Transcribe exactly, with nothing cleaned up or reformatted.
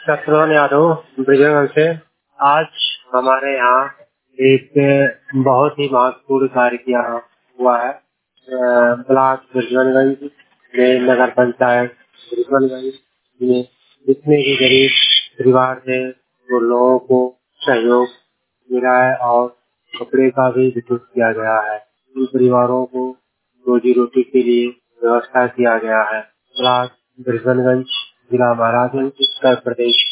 शत्रुघ्न यादव ब्रिजगंज से। आज हमारे यहाँ एक बहुत ही महत्वपूर्ण कार्य किया हुआ है। अ, ब्लॉक ब्रिजगंज में नगर पंचायत ब्रिजगंज में जितने भी गरीब परिवार थे वो लोगों को सहयोग मिला है और कपड़े का भी वितरण किया गया है। उन परिवारों को रोजी रोटी के लिए व्यवस्था किया गया है। ब्लॉक ब्रिजगंज, जिला महाराजगंज, उत्तर प्रदेश।